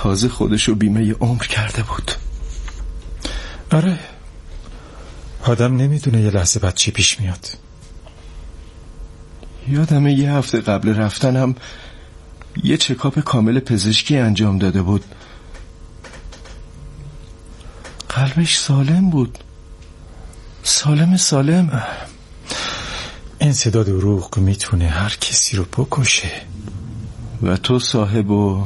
تازه خودشو بیمه عمر کرده بود. آره، آدم نمیدونه یه لحظه بعد چی پیش میاد. یادمه یه هفته قبل رفتنم یه چکاپ کامل پزشکی انجام داده بود. قلبش سالم بود، سالم. انسداد عروق میتونه هر کسی رو بکشه. و تو صاحب و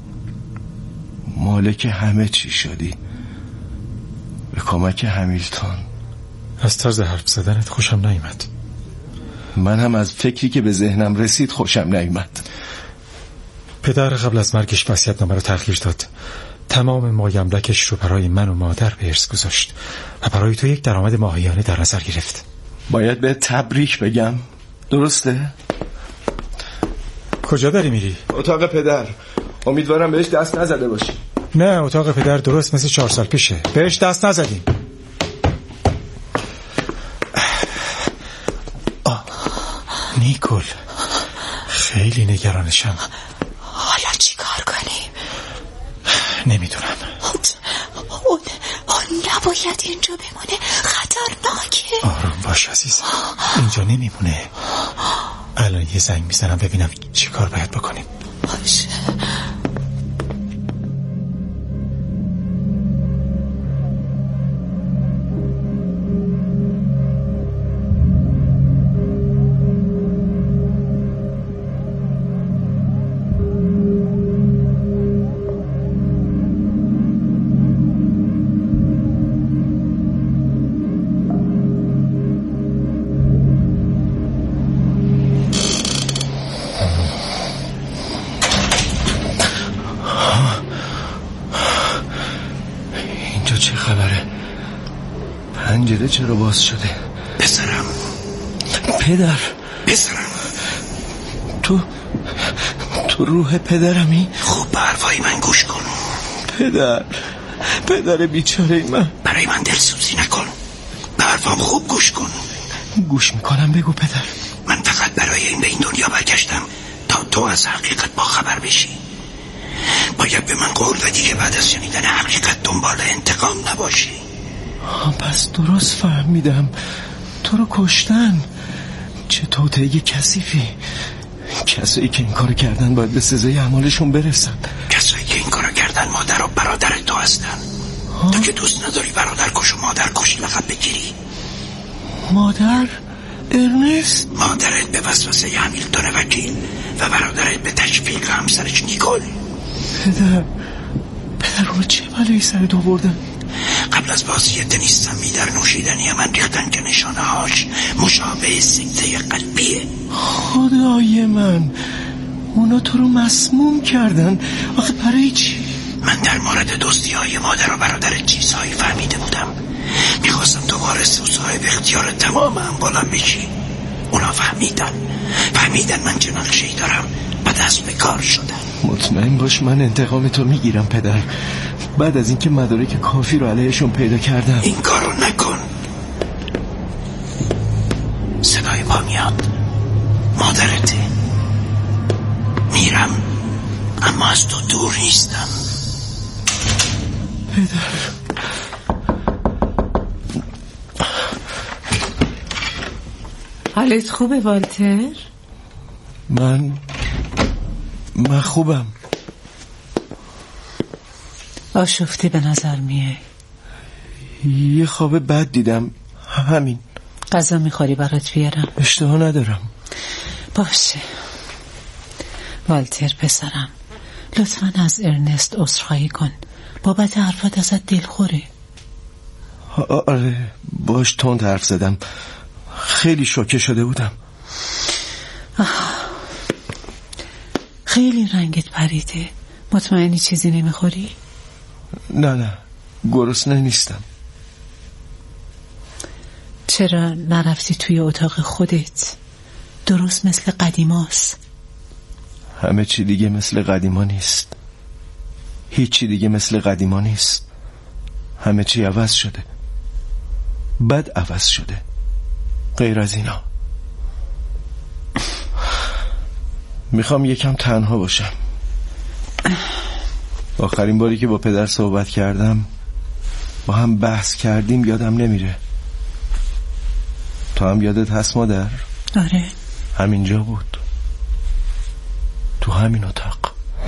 مالک همه چی شدی به کمک همیلتون. از طرز حرف زدنت خوشم نیامد. من هم از فکری که به ذهنم رسید خوشم نیامد. پدر قبل از مرگش وصیت‌نامه رو تغییر داد. تمام مایملکش رو برای من و مادر به ارث گذاشت و برای تو یک درآمد ماهیانه در نظر گرفت. باید به تبریک بگم، درسته؟ کجا داری میری؟ اتاق پدر. امیدوارم بهش دست نزده باشی. نه، اتاق پدر درست مثل 4 سال پیشه. بهش دست نزدیم. نیکول، خیلی نگرانشم. حالا چی کار کنیم؟ نمیدونم. اون نباید اینجا بمونه، خطرناکه. آروم باش عزیزم، اینجا نمیمونه. الان یه زنگ میزنم ببینم چی کار باید بکنیم. باشه. چه خبره؟ پنجره چرا باز شده؟ پسرم. پدر. پسرم، تو روح پدرمی؟ خوب به حرفای من گوش کن. پدر بیچاره من. برای من دلسوزی نکن، به حرفام خوب گوش کن. گوش میکنم، بگو پدر. من فقط برای این به این دنیا برگشتم تا تو از حقیقت با خبر بشی. باید به من قول بدی که بعد از شنیدن حقیقت دنبال انتقام نباشی. پس درست فهمیدم، تو رو کشتن. چه توطئه کثیفی. کسایی که این کارو کردن باید به سزای اعمالشون برسن. کسایی که این کارو کردن مادر و برادر تو هستن. تو که دوست نداری برادر کش و مادر کش لقب بگیری. مادر؟ ارنست؟ مادرت به وسوسه همیلتون وکیل و برادرت به تشویق همسرش نیکول. پدر رو چه بلایی سرت آوردن؟ قبل از بازی تنیس سمی در نوشیدنی من ریختن که نشانه هاش مشابه سکته قلبیه. خدای من، اونا تو رو مسموم کردن. آخه برای چی؟ من در مورد دوستی های مادر و برادر چیزهایی فهمیده بودم. میخواستم تو وارث و صاحب اختیار تمام اموالم بشی. اونا فهمیدن من چه نقشه‌ای دارم و دست به کار شدن. مطمئن باش من انتقام تو میگیرم پدر. بعد از اینکه مدارک کافی رو علیهشون پیدا کردم. این کارو نکن. صدای پا میاد. مادرته. میرم اما از تو دور نیستم. پدر. حالت خوبه والتر؟ من خوبم. آشفته به نظر میای. یه خواب بد دیدم، همین. غذا میخوری برات بیارم؟ اشتها ندارم. باشه والتر پسرم، لطفاً از ارنست عذرخواهی کن. بابت حرفات ازت دلخوره. آره، باش تند حرف زدم. خیلی شوکه شده بودم. خیلی رنگت پریده. مطمئنی چیزی نمیخوری؟ نه گرسنه نیستم. چرا نرفتی توی اتاق خودت؟ درست مثل قدیماست. همه چی دیگه مثل قدیما نیست. هیچی دیگه مثل قدیما نیست. همه چی عوض شده. بد عوض شده. غیر از اینا. میخوام یکم تنها باشم. آخرین باری که با پدر صحبت کردم، با هم بحث کردیم، یادم نمیره. تو هم یادت هست مادر؟ آره. همینجا بود، تو همین اتاق.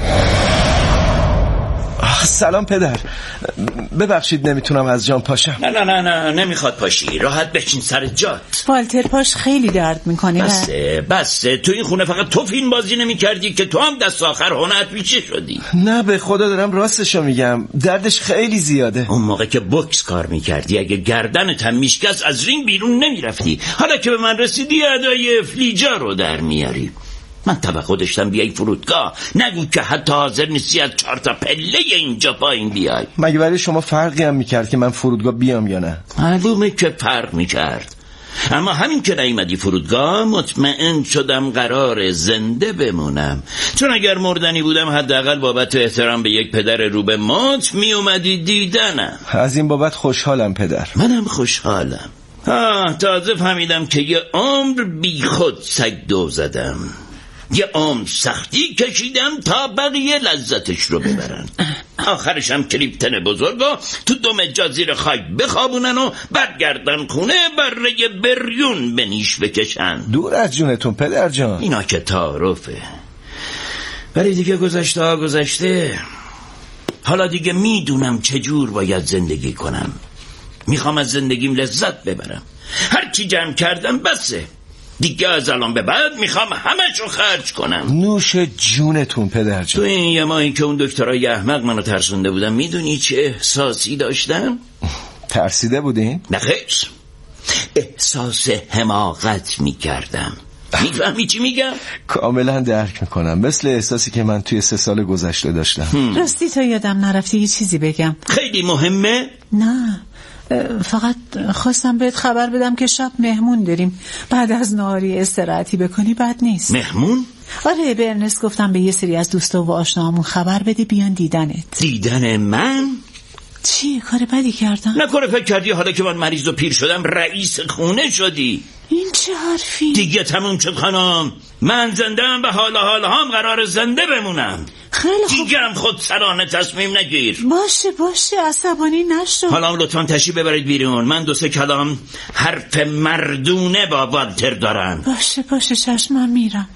سلام پدر، ببخشید نمیتونم از جام پاشم. نه نمیخواد پاشی، راحت بشین سر جات. والتر پاش خیلی درد میکنه. بسه تو این خونه فقط تو فیلم بازی نمیکردی که تو هم دست آخر هنرت پیشه شدی. نه به خدا دارم راستشو میگم، دردش خیلی زیاده. اون موقع که بوکس کار میکردی اگه گردنت هم میشکست از رینگ بیرون نمیرفتی. حالا که به من رسیدی ادای فلیجا رو در میاری. من توقع داشتم بیای فرودگاه، نگو که حتی حاضر نیستی از 4 تا پله اینجا پایین بیای. مگه برای شما فرقی هم میکرد که من فرودگاه بیام یا نه؟ معلومه که فرق میکرد، اما همین که نیومدی فرودگاه مطمئن شدم قرار زنده بمونم، چون اگر مردنی بودم حداقل بابت احترام به یک پدر رو به موت میومدی دیدنم. از این بابت خوشحالم پدر. منم خوشحالم. تازه فهمیدم که یه عمر بی خود سگ دو زدم، یه عمر سختی کشیدم تا بقیه لذتش رو ببرن. آخرش هم کریپتن بزرگا تو دم جزیره خاک بخوابونن و برگردن خونه بره بریون به نیش بکشن. دور از جونتون پدر جان. اینا که تعارفه، ولی دیگه گذشته. حالا دیگه میدونم چجور باید زندگی کنم. میخوام از زندگیم لذت ببرم. هر چی جمع کردم بسه، دیگه از الان به بعد میخوام همشو خرج کنم. نوش جونتون پدر جان. تو این یه ماهی که اون دکترای احمق منو ترسونده بودم، میدونی چه احساسی داشتم؟ ترسیده بودین؟ نه خیر، احساس حماقت میکردم. میفهمی چی میگم؟ کاملا درک میکنم، مثل احساسی که من توی 3 سال گذشته داشتم. راستی تا یادم نرفته یه چیزی بگم. خیلی مهمه؟ نه، فقط خواستم بهت خبر بدم که شب مهمون داریم. بعد از نهاری استراحتی بکنی بد نیست. مهمون؟ آره، به ارنست گفتم به یه سری از دوستا و آشناهامون خبر بده بیان دیدنت. دیدن من؟ چی کار بدی کردم؟ نکنه فکر کردی حالا که من مریض و پیر شدم رئیس خونه شدی؟ این چه حرفی؟ دیگه تموم شد خانم، من زنده‌ام و حال هم قرار زنده بمونم. خیلی خوب، دیگه هم خود سرانه تصمیم نگیر. باشه عصبانی نشو. حالا لطفاً تشریف ببرید بیرون، من 2-3 کلام حرف مردونه با والتر دارم. باشه چشمم میرم.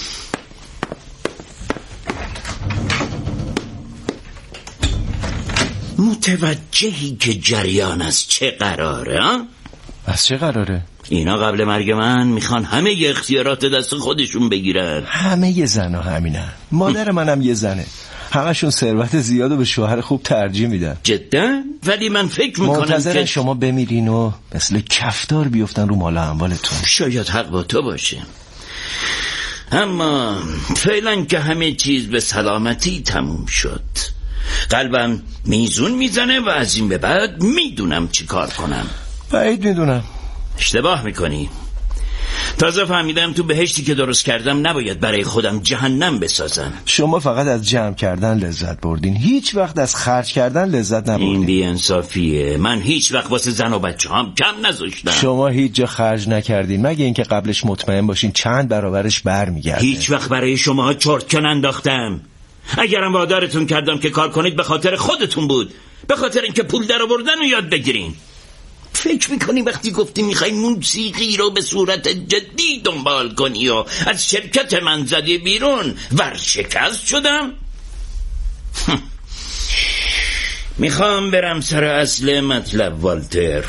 متوجهی که جریان از چه قراره؟ از چه قراره؟ اینا قبل مرگ من میخوان همه ی اختیارات دست خودشون بگیرن. همه ی زنها همینن. مادر منم یه زنه، همشون ثروت زیاد و به شوهر خوب ترجیح میدن. جدا؟ ولی من فکر میکنم منتظرن شما بمیرین و مثل کفتار بیفتن رو مال اموالتون. شاید حق با تو باشه، اما فعلا که همه چیز به سلامتی تموم شد، قلبم میزون میزنه و از این به بعد میدونم چی کار کنم. بعید میدونم. اشتباه میکنی. تازه فهمیدم تو بهشتی که درست کردم نباید برای خودم جهنم بسازم. شما فقط از جمع کردن لذت بردین، هیچ وقت از خرج کردن لذت نبردین. این بی‌انصافیه. من هیچ وقت واسه زن و بچه هم کم نذاشتم. شما هیچ جا خرج نکردین مگه اینکه قبلش مطمئن باشین چند برابرش برمیگرده. هیچ وقت برای شما چرتکن انداختم. اگرم وادارتون کردم که کار کنید به خاطر خودتون بود، به خاطر اینکه پول در آوردن رو یاد بگیرین. فکر میکنی وقتی گفتی میخوای موسیقی رو به صورت جدی دنبال کنی و از شرکت من زدی بیرون ورشکست شدم؟ میخوام برم سر اصل مطلب والتر.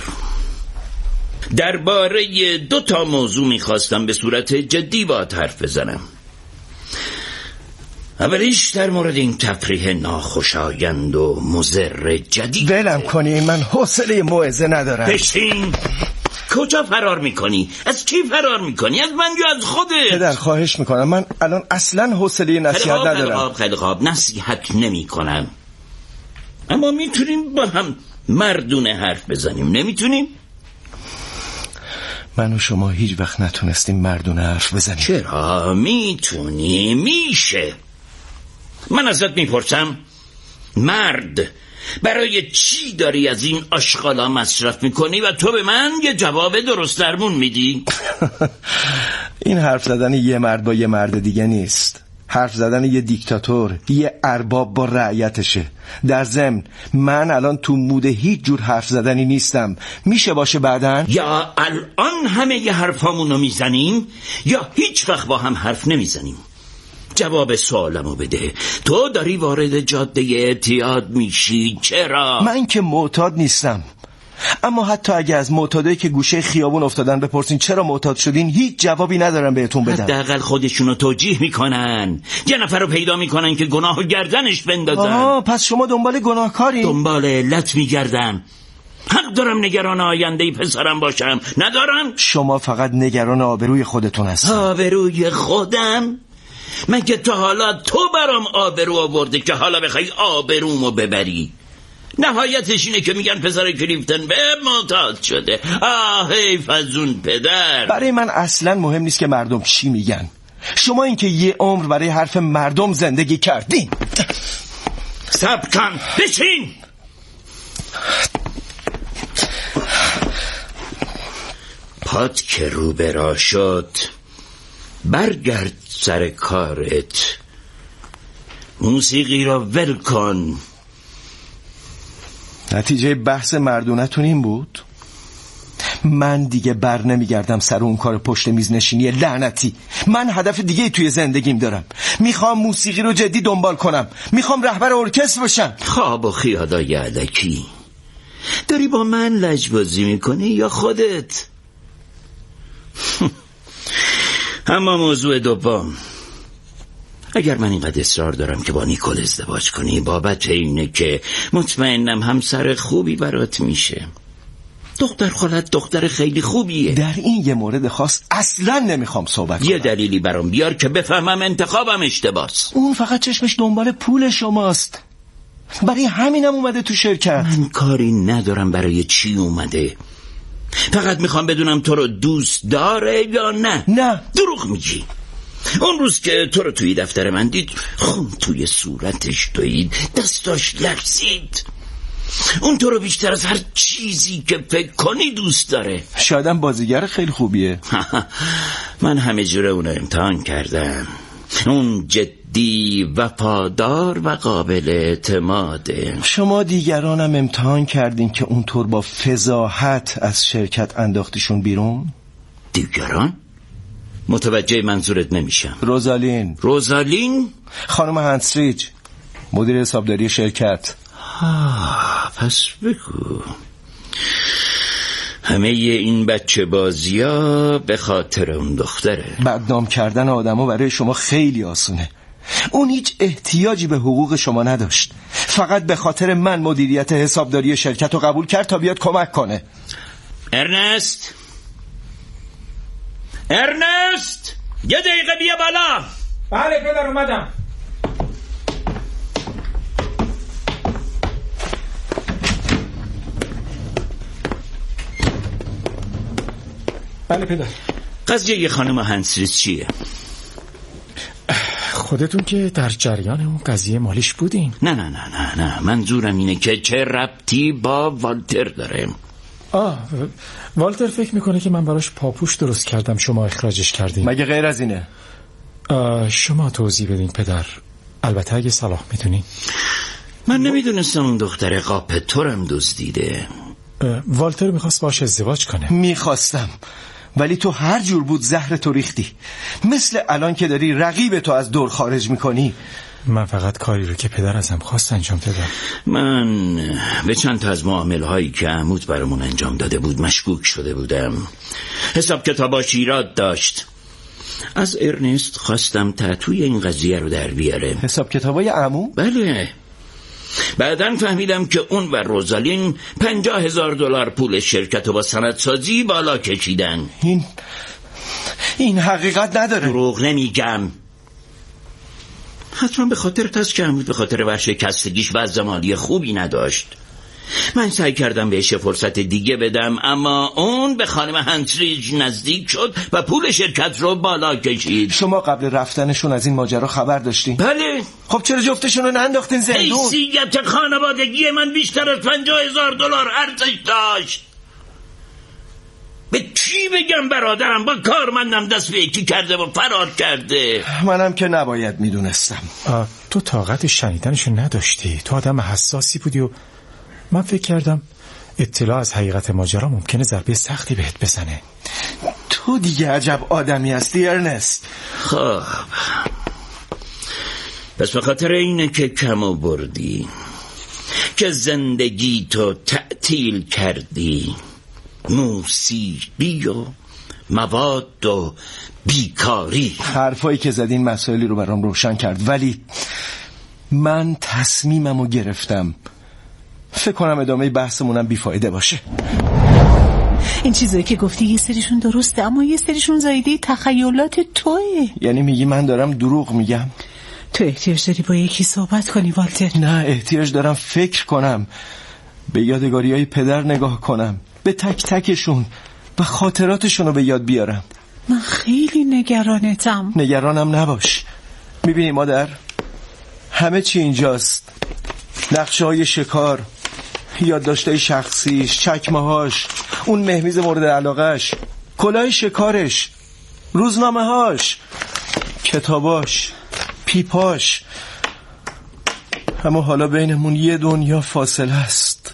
درباره 2 موضوع میخواستم به صورت جدی باهات حرف بزنم. اولیش در مورد این تفریح ناخوشایند و مضر جدید. ولم کنی، من حوصله موعظه ندارم. بشین. کجا فرار میکنی؟ از کی فرار میکنی؟ از من یا از خودت؟ پدر خواهش میکنم، من الان اصلا حوصله نصیحت ندارم. خیلی خواب نصیحت نمی کنم، اما میتونیم با هم مردونه حرف بزنیم. نمیتونیم؟ من و شما هیچ وقت نتونستیم مردونه حرف بزنیم. چرا؟ میتونی، میشه. من ازت میپرسم، مرد برای چی داری از این آشغالا مصرف میکنی و تو به من یه جواب درست درمون میدی؟ این حرف زدن یه مرد با یه مرد دیگه نیست. حرف زدن یه دیکتاتور، یه ارباب با رعیتشه. در ضمن من الان تو مود هیچ جور حرف زدنی نیستم. میشه باشه بعدن؟ یا الان همه ی حرفامونو میزنیم یا هیچ وقت با هم حرف نمیزنیم. جواب سوالمو بده. تو داری وارد جاده اعتیاد میشی، چرا؟ من که معتاد نیستم، اما حتی اگه از معتادایی که گوشه خیابون افتادن بپرسین چرا معتاد شدین، هیچ جوابی ندارم بهتون بدم. حداقل خودشونو توجیه میکنن، یه نفر رو پیدا میکنن که گناهو گردنش بندازن. پس شما دنبال گناهکاری؟ دنبال علت میگردم. حق دارم نگران آینده پسرم باشم، ندارم؟ شما فقط نگران آبروی خودتون هستین. آبروی خودم؟ مگه تا حالا تو برام آبرو آورده که حالا بخوای آبرومو ببری؟ نهایتش اینه که میگن پسر کلیفتن به معتاد شده. حیف از اون پدر. برای من اصلا مهم نیست که مردم چی میگن. شما این که یه عمر برای حرف مردم زندگی کردین. صبر کن، بشین. پات که رو برا شد، برگرد سر کارت. موسیقی را ول کن. نتیجه بحث مردونتون این بود؟ من دیگه بر نمیگردم سر اون کار پشت میز نشینی لعنتی. من هدف دیگه توی زندگیم دارم. میخوام موسیقی رو جدی دنبال کنم. میخوام رهبر ارکستر بشم. خواب و خیالای علکی. داری با من لجبازی میکنی یا خودت؟ اما موضوع دوم، اگر من اینقدر اصرار دارم که با نیکول ازدواج کنی، بابت اینه که مطمئنم همسر خوبی برات میشه. دختر خالت دختر خیلی خوبیه. در این یه مورد خاص اصلا نمیخوام صحبت کنم. یه دلیلی برام بیار که بفهمم انتخابم اشتباهه. اون فقط چشمش دنبال پول شماست. برای همینم اومده تو شرکت. من کاری ندارم برای چی اومده. فقط میخوام بدونم تو رو دوست داره یا نه. نه. دروغ میگی. اون روز که تو رو توی دفتر من دید، خون توی صورتش دوید، دستاش لرزید. اون تو رو بیشتر از هر چیزی که فکر کنی دوست داره. شایدم بازیگر خیلی خوبیه. من همه جوره اون رو امتحان کردم. اون جدی، وفادار و قابل اعتماده. شما دیگرانم امتحان کردین که اونطور با فضاحت از شرکت انداختیشون بیرون؟ دیگران؟ متوجه منظورت نمیشم. روزالین؟ خانم هنسریج، مدیر حسابداری شرکت. پس بگو همه این بچه بازی ها به خاطر اون دختره. بدنام کردن آدمو برای شما خیلی آسونه. اون هیچ احتیاجی به حقوق شما نداشت. فقط به خاطر من مدیریت حسابداری شرکت رو قبول کرد تا بیاد کمک کنه. ارنست، یه دقیقه بیا بالا. بله پدر، اومدم. بله پدر. قضیه خانم هنسریج چیه؟ خودتون که در جریان اون قضیه مالیش بودین. نه منظورم اینه که چه ربطی با والتر داره. والتر فکر میکنه که من براش پاپوش درست کردم، شما اخراجش کردین. مگه غیر از اینه؟ شما توضیح بدین پدر، البته اگه صلاح میدونین. من نمیدونستم اون دختر قاپتورم دزدیده. والتر میخواست باش ازدواج کنه. میخواستم، ولی تو هر جور بود زهر تو ریختی. مثل الان که داری رقیب تو از دور خارج میکنی. من فقط کاری رو که پدر ازم خواست انجام دادم. من به چند تا از معامله هایی که عمود برامون انجام داده بود مشکوک شده بودم. حساب کتاباش ایراد داشت. از ارنست خواستم تتوی این قضیه رو در بیاره. حساب کتابای عمو؟ بله. بعدن فهمیدم که اون و روزالین $50,000 پول شرکت رو با سندسازی بالا کشیدن. این حقیقت نداره. دروغ نمیگم. حتما به خاطر تست که عمود به خاطر ورشکستگیش وضع مالی خوبی نداشت. من سعی کردم بهش فرصت دیگه بدم، اما اون به خانم هنسریج نزدیک شد و پول شرکت رو بالا کشید. شما قبل رفتنشون از این ماجرا خبر داشتین؟ بله. خب چرا جفتشون رو ننداختین زندون؟ حیثیت خانوادگی من بیشتر از $50,000 ارزش داشت. به چی بگم برادرم با کارمندم دست به یکی کرده و فرار کرده؟ منم که نباید میدونستم. تو طاقت شنیدنشو نداشتی. تو آدم حساسی بودی و من فکر کردم اطلاع از حقیقت ماجرا ممکنه ضربه سختی بهت بزنه. تو دیگه عجب آدمی هستی ارنست. خب پس به خاطر اینه که کم آوردی، که زندگی تو تعطیل کردی، موسیقی و مواد و بیکاری. حرفایی که زدین مسائلی رو برام روشن کرد، ولی من تصمیممو گرفتم. فکر کنم ادامه بحثمونم بیفایده باشه. این چیزایی که گفتی یه سریشون درسته، اما یه سریشون زایده تخیلات توئه. یعنی میگی من دارم دروغ میگم؟ تو احتیاج داری با یکی صحبت کنی والتر. نه، احتیاج دارم فکر کنم، به یادگاری‌های پدر نگاه کنم، به تک تکشون و خاطراتشون رو به یاد بیارم. من خیلی نگرانتم. نگرانم نباش. میبینی مادر، همه چی اینجاست. نقشه‌های شکار، یادداشت‌های شخصیش، چکمه‌هاش، اون مهمیز مورد علاقه‌اش، کلاه شکارش، روزنامه‌هاش، کتاباش، پیپاش. اما حالا بینمون یه دنیا فاصله است.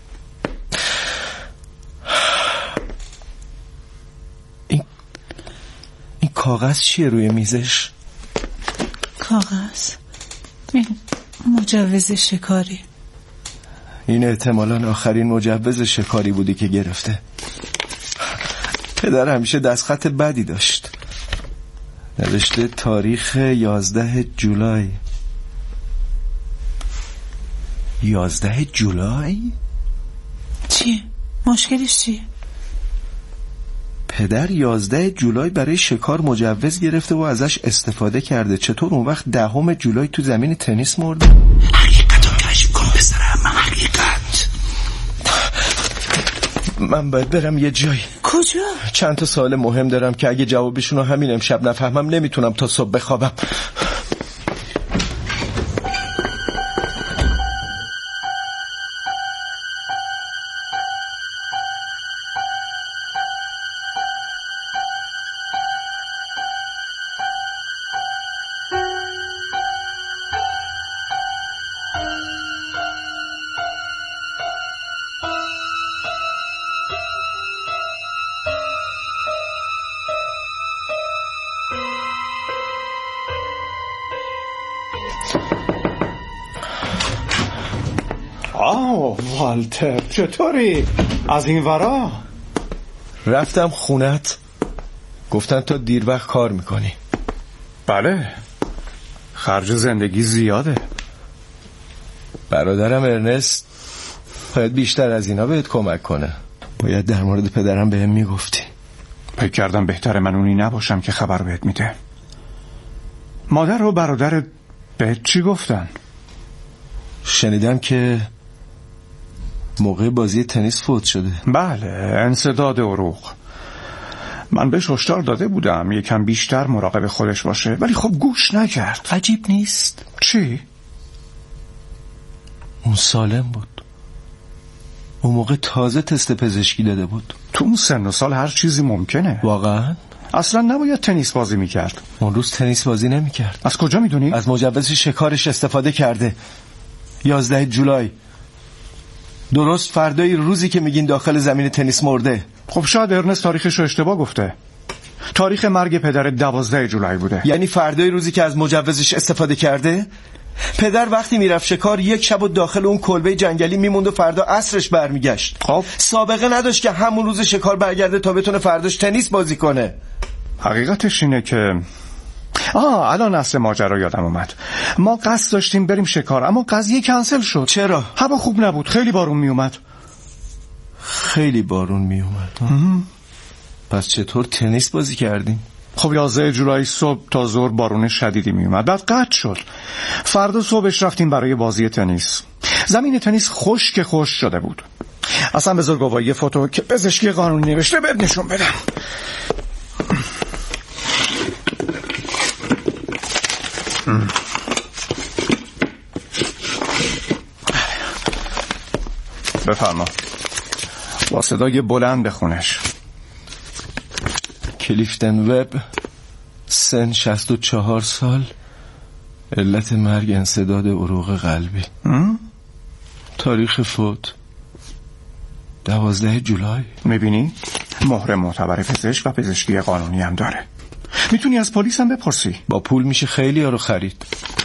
این کاغذ چیه روی میزش؟ کاغذ؟ این مجوز شکاری. این احتمالاً آخرین مجوز شکاری بودی که گرفته. پدر همیشه دستخط بدی داشت. نوشته تاریخ 11 جولای. 11 جولای؟ چیه؟ مشکلش چیه؟ پدر 11 جولای برای شکار مجوز گرفته و ازش استفاده کرده. چطور اون وقت 10 جولای تو زمین تنیس مرده؟ حقیقت رو کشف کن پسرم. حقیقت. من باید برم یه جایی. کجا؟ چند تا سوال مهم دارم که اگه جوابشون رو همین امشب نفهمم نمیتونم تا صبح بخوابم. والتر چطوری؟ از این ورا؟ رفتم خونت، گفتن تا دیر وقت کار میکنی. بله، خرج زندگی زیاده. برادرم ارنست باید بیشتر از اینا بهت کمک کنه. باید در مورد پدرم بهم میگفتی. فکر کردم بهتره من اونی نباشم که خبر بهت میده. مادر و برادرت بهت چی گفتن؟ شنیدم که موقع بازی تنیس فوت شده. بله، انسداد عروق. من بهش هشدار داده بودم یکم بیشتر مراقب خودش باشه، ولی خب گوش نکرد. عجیب نیست؟ چی؟ اون سالم بود. اون موقع تازه تست پزشکی داده بود. تو اون سن و سال هر چیزی ممکنه. واقعا؟ اصلا نباید تنیس بازی میکرد. اون روز تنیس بازی نمیکرد. از کجا میدونی؟ از مجوز شکارش استفاده کرده. 11 جولای، درست فردای روزی که میگین داخل زمین تنیس مرده. خب شاید ارنست تاریخش رو اشتباه گفته. تاریخ مرگ پدر 12 جولای بوده. یعنی فردای روزی که از مجوزش استفاده کرده؟ پدر وقتی میرفت شکار یک شب و داخل اون کلبه جنگلی میموند و فردا عصرش برمیگشت. خب سابقه نداشت که همون روز شکار برگرده تا بتونه فرداش تنیس بازی کنه. حقیقتش اینه که الان اصل ماجرا یادم اومد. ما قصد داشتیم بریم شکار، اما قضیه کنسل شد. چرا؟ هوا خوب نبود، خیلی بارون میومد. خیلی بارون میومد. پس چطور تنیس بازی کردیم؟ خب 11 جولای صبح تا ظهر بارون شدیدی میومد، بعد قطع شد. فردا صبحش رفتیم برای بازی تنیس. زمین تنیس خشک شده بود. اصلا بذار گواهی فوتو که پزشکی قانونی نوشته بهت نشون بدم. بفرما. با صدای بلند بخونش. کلیفتن وب، سن 64 سال، علت مرگ انسداد عروق قلبی. تاریخ فوت 12 جولای. میبینی؟ مهر معتبر پزشک و پزشکی قانونی هم داره. میتونی از پلیس هم بپرسی. با پول میشه خیلی ها رو خرید.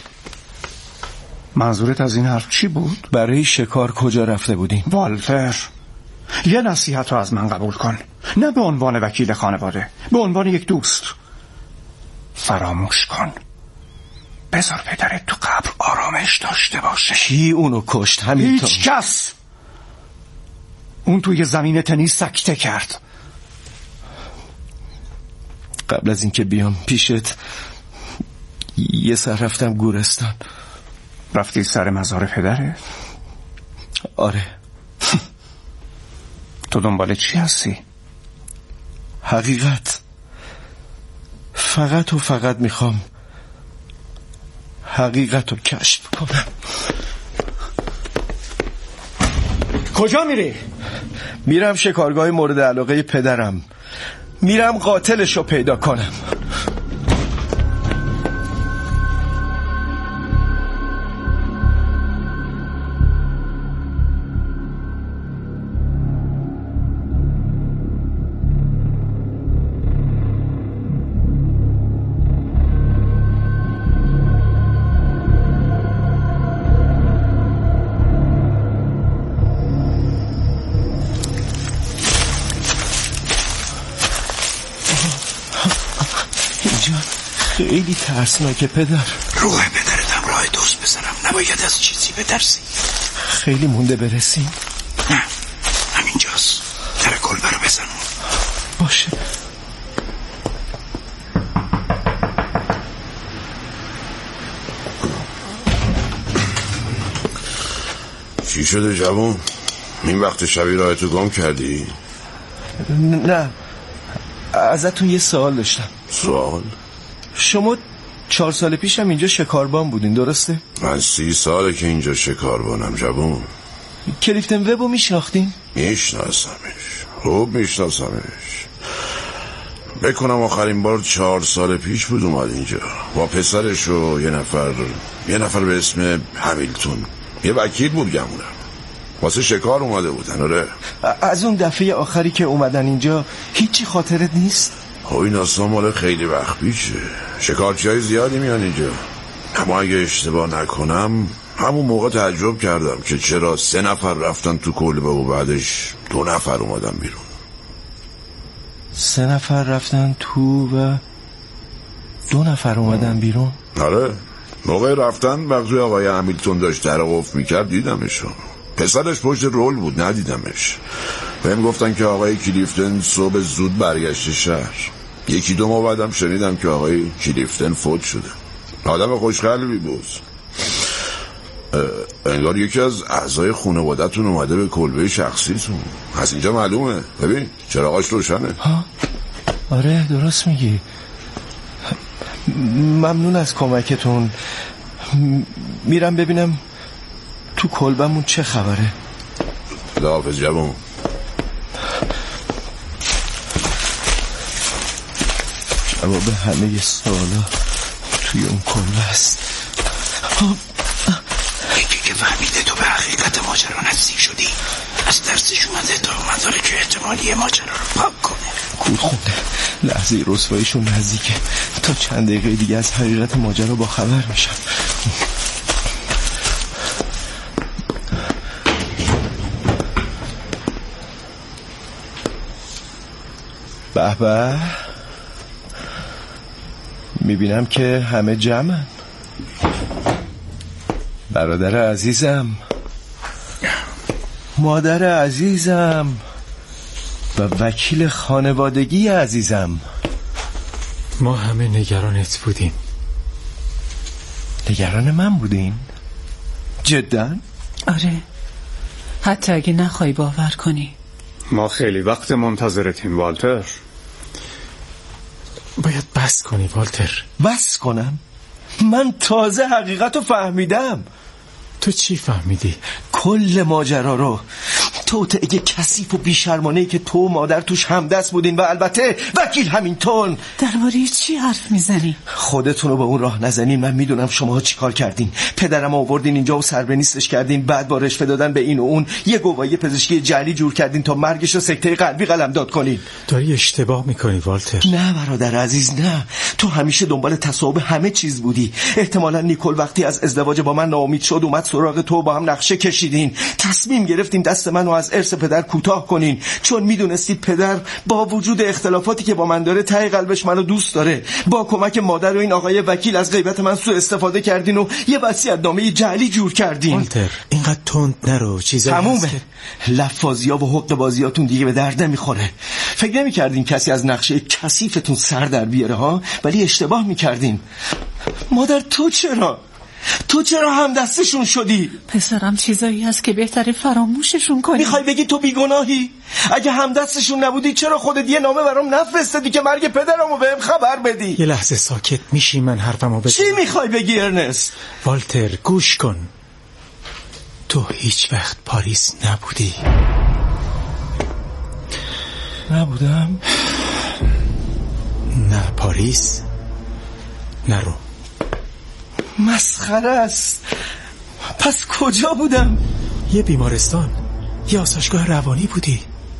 منظورت از این حرف چی بود؟ برای شکار کجا رفته بودیم؟ والتر، یه نصیحت رو از من قبول کن، نه به عنوان وکیل خانواده، به عنوان یک دوست. فراموش کن. بذار پدرت تو قبر آرامش داشته باشه. کی اونو کشت؟ همیلتون. هیچ کس. اون توی زمین تنیس سکته کرد. قبل از اینکه بیام پیشت یه سر رفتم گورستان. رفتی سر مزار پدرت؟ آره. تو دنبال چی هستی؟ حقیقت. فقط و فقط میخوام حقیقت رو کشف کنم. کجا میری؟ میرم شکارگاه مورد علاقه پدرم. میرم قاتلش رو پیدا کنم. خیلی ترسناکه پدر. روح پدرتم راه دوست بزنم، نباید از چیزی بترسی. خیلی مونده برسیم؟ نه، همینجاست. در کلبه رو بزن. باشه. چی شده جوان؟ این وقت شبی راهتو گم کردی؟ نه، ازتون یه سوال داشتم. سوال؟ شما 4 سال پیشم اینجا شکاربان بودین، درسته؟ من 30 ساله که اینجا شکاربانم جوان. کلیفتن وبو میشناختین؟ میشناسمش، خوب میشناسمش. بکنم آخرین بار 4 سال پیش بود اومد اینجا با پسرش و یه نفر به اسم همیلتون. یه وکیل بود گمونم، واسه شکار اومده بودن. آره. از اون دفعه آخری که اومدن اینجا هیچی خاطرت نیست؟ این اصلا مال خیلی وقت پیشه. شکارچی های زیادی میان اینجا، اما اگه اشتباه نکنم همون موقع تعجب کردم که چرا 3 نفر رفتن تو کلبه و بعدش 2 نفر اومدن بیرون. 3 نفر رفتن تو و 2 نفر اومدن بیرون؟ آره، موقع رفتن وقتی آقای همیلتون داشت در قفل میکرد دیدمشون. پسرش پشت رول بود، ندیدمش. بهم گفتن که آقای کلیفتن صبح زود برگشته شهر. 1-2 ماه بعدم شنیدم که آقای کلیفتن فوت شده. آدم خوشقلبی بود. انگار یکی از اعضای خانواده‌تون اومده به کلبه شخصیتون. از اینجا معلومه. ببین چراغاش روشنه. ها؟ آره درست میگی. ممنون از کمکتون. میرم ببینم تو کلبمون چه خبره. خداحافظ جوان. جواب همه سوالا توی اون کلبه است. یکی که فهمیده تو به حقیقت ماجرا نزدیک شدی، از درسش اومده تا مدارک احتمالی ماجرا رو پاک کنه. کور خونده. لحظه رسواییشون نزدیکه. تا چند دقیقه دیگه از حقیقت ماجرا با خبر میشم. به به، میبینم که همه جمعن. برادر عزیزم، مادر عزیزم و وکیل خانوادگی عزیزم. ما همه نگرانت بودیم. نگران من بودین؟ جداً؟ آره، حتی اگه نخوای باور کنی. ما خیلی وقت منتظرتیم والتر. باید بس کنی والتر. بس کنم؟ من تازه حقیقت رو فهمیدم. تو چی فهمیدی؟ کل ماجرا رو، توطئه کثیف و بیشرمانه‌ای که تو و مادر توش همدست بودین و البته وکیل همینطور. درباره چی حرف میزنی؟ خودتونو به اون راه نزنین. من میدونم شماها چی کار کردین. پدرم آوردین اینجا و سر به نیستش کردین، بعد با رشوه دادن به این و اون یه گواهی پزشکی جعلی جور کردین تا مرگش رو سکته قلبی قلمداد کنین. داری اشتباه میکنی والتر. نه برادر عزیز نه. تو همیشه دنبال تصاحب همه چیز بودی. احتمالاً نیکول وقتی از ازدواج با من ناامید شد اومد سراغ تو، با هم نقشه کشیدین. تصمیم گرفتین دست منو از ارث پدر کوتاه کنین، چون میدونستید پدر با وجود اختلافاتی که با من داره ته قلبش منو دوست داره. با کمک مادر و این آقای وکیل از غیبت من سوء استفاده کردین و یه وصیت‌نامه جعلی جور کردین. والتر اینقدر تند نرو. چیزایی تمومه. لفاظی‌ها و حق بازیاتون دیگه به درد نمیخوره. فکر نمی‌کردین کسی از نقشه کثیفتون سر در بیاره ها، ولی اشتباه می‌کردین. مادر تو چرا همدستشون شدی؟ پسرم چیزایی هست که بهتره فراموششون کنی. میخوای بگی تو بیگناهی؟ اگه همدستشون نبودی چرا خودت یه نامه برام نفرستادی که مرگ پدرمو بهم خبر بدی؟ یه لحظه ساکت میشی من حرفمو بزنم. چی میخوای بگی ارنست؟ والتر گوش کن. تو هیچ وقت پاریس نبودی. نبودم؟ نه پاریس نه روم. مسخره است. پس کجا بودم؟ یه بیمارستان، یه آسایشگاه روانی بودی.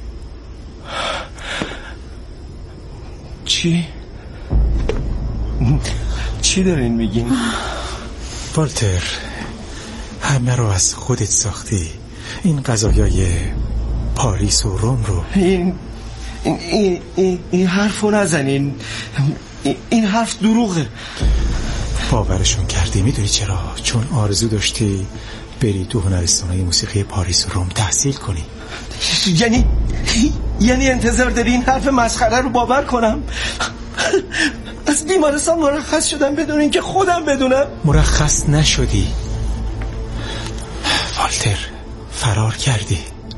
چی دارین میگین؟ والتر همه رو از خودت ساختی. این قضایای پاریس و روم رو. این حرفو نزنین. این حرف دروغه. باورشون کردی. میدونی چرا؟ چون آرزو داشتی بری تو هنرستان‌های موسیقی پاریس و روم تحصیل کنی. یعنی انتظار داری این حرف مسخره رو باور کنم؟ از بیمارستان مرخص شدم بدون اینکه خودم بدونم. مرخص نشدی والتر، فرار کردی.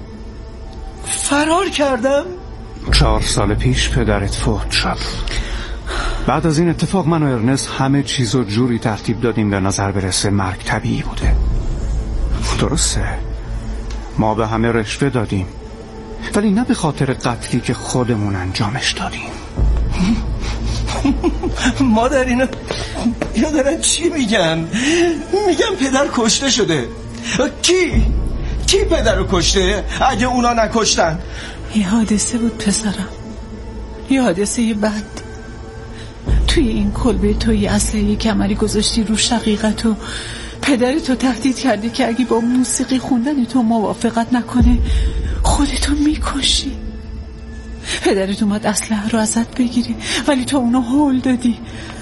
فرار کردم؟ 4 سال پیش پدرت فوت شد. بعد از این اتفاق من و ارنست همه چیزو جوری ترتیب دادیم به نظر برسه مرگ طبیعی بوده. درسته ما به همه رشوه دادیم، ولی نه به خاطر قتلی که خودمون انجامش دادیم. مادر اینا دارن چی میگن؟ میگن پدر کشته شده. کی پدر رو کشته اگه اونا نکشتن؟ یه حادثه بود پسرم، یه حادثه بد. توی این کلبه تو یه اسلحه کمری گذاشتی رو شقیقت و پدرتو تهدید کردی که اگه با موسیقی خوندن تو موافقت نکنه خودتو میکشی. پدرت اومد اسلحه رو ازت بگیری ولی تو اونو هول دادی.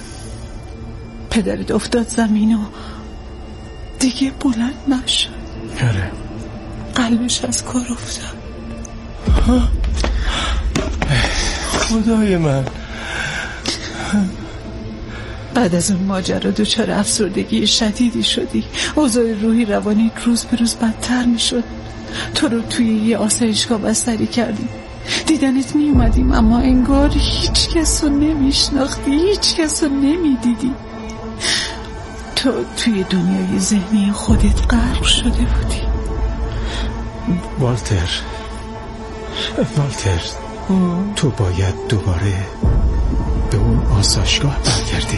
پدرت افتاد زمین و دیگه بلند نشد. آره. قلبش از کار افتاد. خدای من. بعد از اون ماجرا دچار افسردگی شدیدی شدی. اوضاع روحی روانی روز به روز بدتر می شد. تو رو توی یه آسایشگاه بستری کردیم. دیدنت می اومدیم اما انگار هیچ کس رو نمی شناختی، هیچ کس رو نمی دیدی. تو توی دنیای ذهنی خودت غرق شده بودی. والتر تو باید دوباره به اون آسایشگاه برگردی.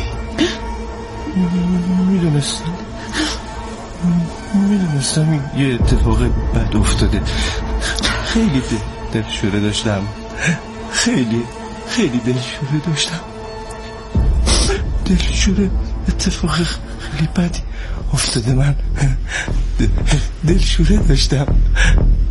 میدونستم یه اتفاق بد افتاده. خیلی دلشوره داشتم. خیلی دلشوره اتفاق خیلی بدی افتاده. من دلشوره داشتم.